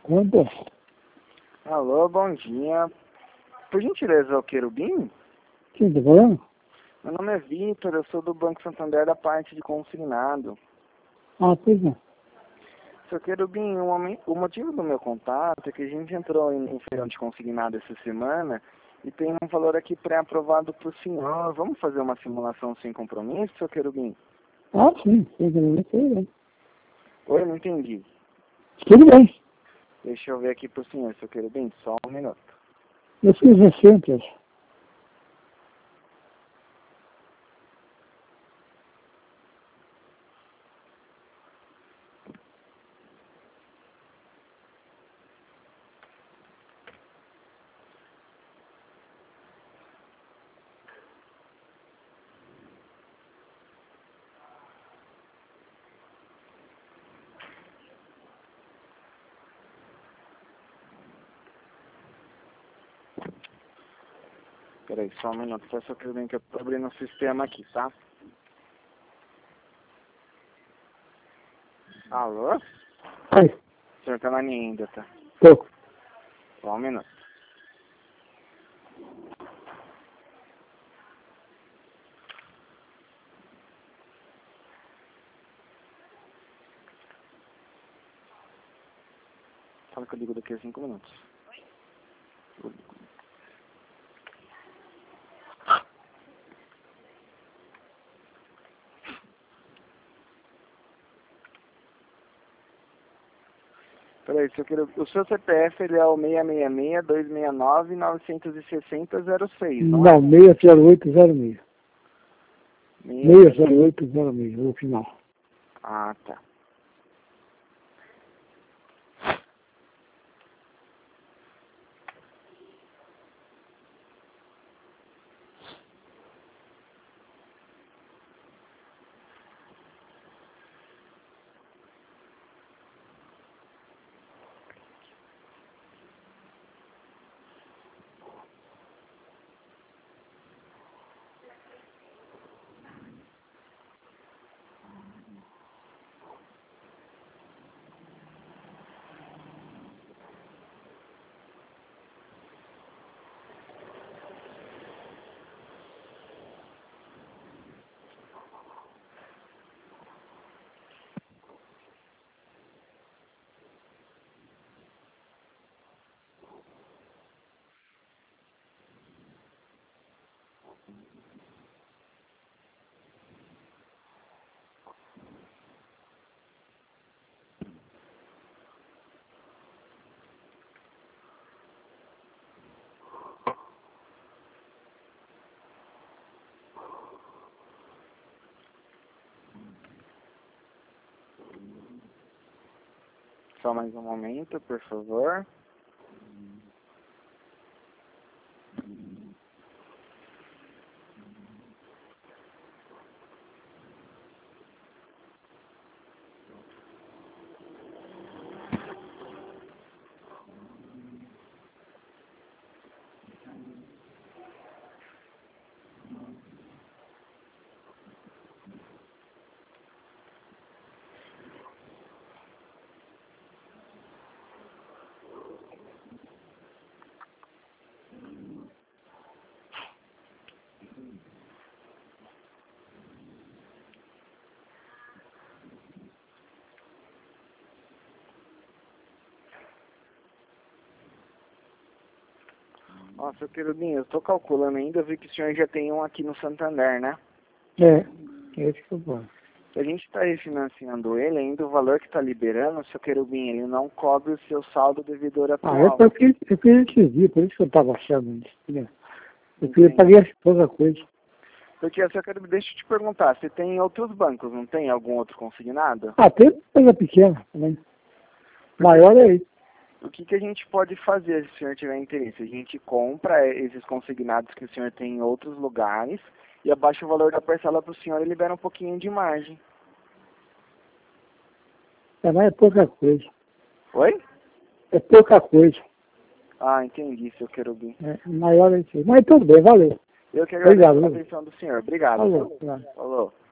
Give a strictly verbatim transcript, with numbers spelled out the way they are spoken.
Quanto? Alô, bom dia. Por gentileza, é o Querubim? Quem tá falando? Meu nome é Vitor, eu sou do Banco Santander da parte de consignado. Ah, pois não. Seu Querubim, o, momen- o motivo do meu contato é que a gente entrou em um feirão de consignado essa semana e tem um valor aqui pré-aprovado para o senhor. Vamos fazer uma simulação sem compromisso, seu Querubim? Ah, sim, sim, tudo bem, tudo bem. Oi, não entendi. Tudo bem. Deixa eu ver aqui para o senhor, seu Querubim, só um minuto. Eu fiz recentes. Peraí, só um minuto, só seu Querubim, que eu tô abrindo o sistema aqui, tá? Alô? Oi, O senhor tá na linha ainda, tá? tô. Só um minuto. Fala que eu ligo daqui a cinco minutos. Peraí, se eu quero... o seu C P F ele é o seis seis seis, dois seis nove, nove seis zero, zero seis, não é? Não, seis zero oito zero seis. Meia- seis zero oito zero seis, no final. Ah, tá. Só mais um momento, por favor. Ó, seu Querubim, eu tô calculando ainda, eu vi que o senhor já tem um aqui no Santander, né? É, é esse que eu vou. Se a gente está refinanciando ele, ainda o valor que está liberando, seu Querubim, ele não cobre o seu saldo devedor Ah, atual. é porque eu queria te ver, por isso que eu estava achando isso. Né? Eu queria pagar pouca coisa. Porque, seu Querubim, deixa eu te perguntar, você tem outros bancos, não tem algum outro consignado? Ah, tem coisa pequena também. Maior é isso. O que, que a gente pode fazer se o senhor tiver interesse? A gente compra esses consignados que o senhor tem em outros lugares e abaixa o valor da parcela para o senhor e libera um pouquinho de margem. É, mas é pouca coisa. Oi? É pouca coisa. Ah, entendi, seu Querubim. É, maior é isso aí. Mas tudo bem, valeu. Eu que agradeço Obrigado. a atenção do senhor. Obrigado. Falou. Falou.